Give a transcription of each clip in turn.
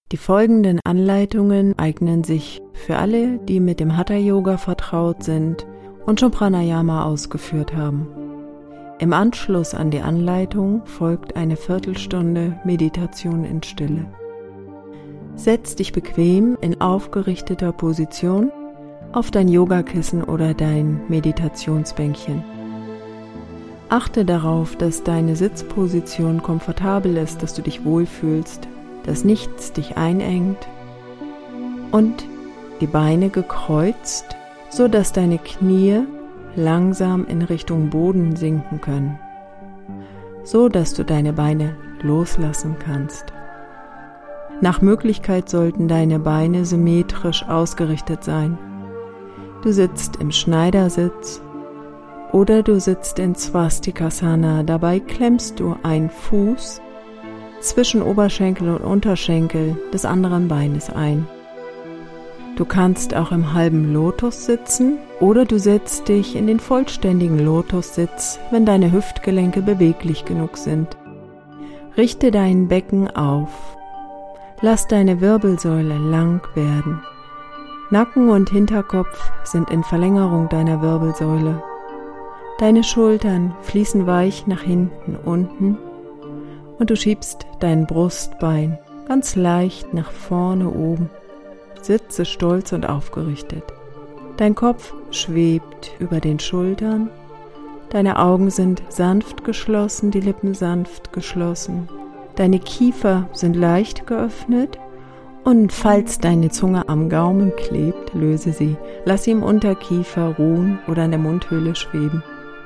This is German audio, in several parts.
Die folgenden Anleitungen eignen sich für alle, die mit dem Hatha-Yoga vertraut sind und schon Pranayama ausgeführt haben. Im Anschluss an die Anleitung folgt eine Viertelstunde Meditation in Stille. Setz dich bequem in aufgerichteter Position auf dein Yogakissen oder dein Meditationsbänkchen. Achte darauf, dass deine Sitzposition komfortabel ist, dass du dich wohlfühlst, dass nichts dich einengt und die Beine gekreuzt, so dass deine Knie langsam in Richtung Boden sinken können, so dass du deine Beine loslassen kannst. Nach Möglichkeit sollten deine Beine symmetrisch ausgerichtet sein. Du sitzt im Schneidersitz oder du sitzt in Swastikasana. Dabei klemmst du einen Fuß zwischen Oberschenkel und Unterschenkel des anderen Beines ein. Du kannst auch im halben Lotus sitzen oder du setzt dich in den vollständigen Lotussitz, wenn deine Hüftgelenke beweglich genug sind. Richte dein Becken auf. Lass deine Wirbelsäule lang werden. Nacken und Hinterkopf sind in Verlängerung deiner Wirbelsäule. Deine Schultern fließen weich nach hinten unten und du schiebst dein Brustbein ganz leicht nach vorne oben. Sitze stolz und aufgerichtet. Dein Kopf schwebt über den Schultern. Deine Augen sind sanft geschlossen, die Lippen sanft geschlossen. Deine Kiefer sind leicht geöffnet und falls deine Zunge am Gaumen klebt, löse sie. Lass sie im Unterkiefer ruhen oder in der Mundhöhle schweben.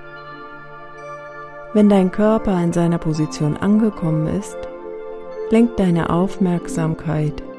Wenn dein Körper in seiner Position angekommen ist, lenk deine Aufmerksamkeit